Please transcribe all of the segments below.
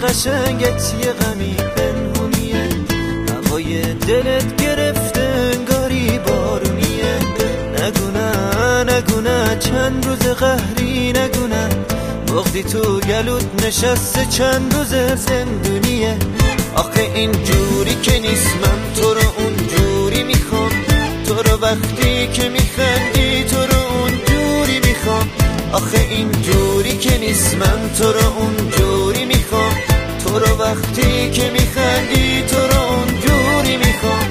قشنگت یه غمی پنهونیه، هوای دلت گرفته انگاری بارونیه. نگونه چند روز قهری، نگونه بغضی تو گلوت نشسته چند روز زندونیه. آخه این جوری که نیست، من تو رو اونجوری میخوام، تو رو وقتی که میخندی تو رو اونجوری میخوام. آخه این جوری که نیست، من تو رو اونجوری میخوام، تو رو وقتی که میخندی تو رو اونجوری میخوام.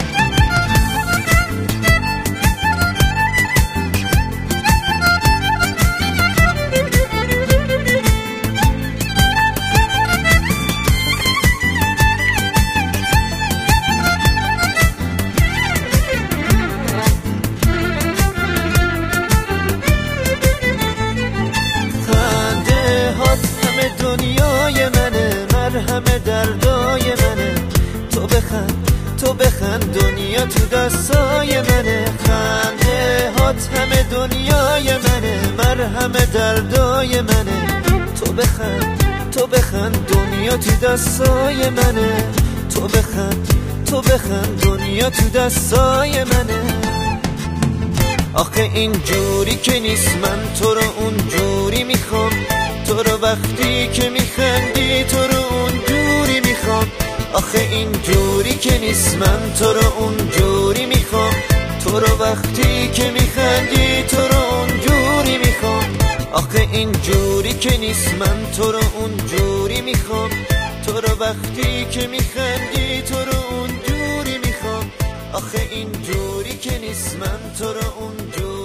دنیای منه، مرهم دردای منه، تو بخند دنیا تو دستای منه. خنده هات همه دنیای منه، مرهم دردای منه، تو بخند دنیا تو دستای منه. تو بخند دنیا تو دستای منه. آخه این جوری که نیست، من تو رو اونجوری میخوام، تو رو وقتی که میخندی تو رو اونجوری میخوام. آخه این جوری که نیست، من تو رو اونجوری میخوام، تو رو وقتی که میخندی تو رو اونجوری میخوام. آخه این جوری که نیست، من تو رو اونجوری میخوام، تو رو وقتی که میخندی تو رو اونجوری میخوام. آخه این جوری که نیست، من تو رو اونجوری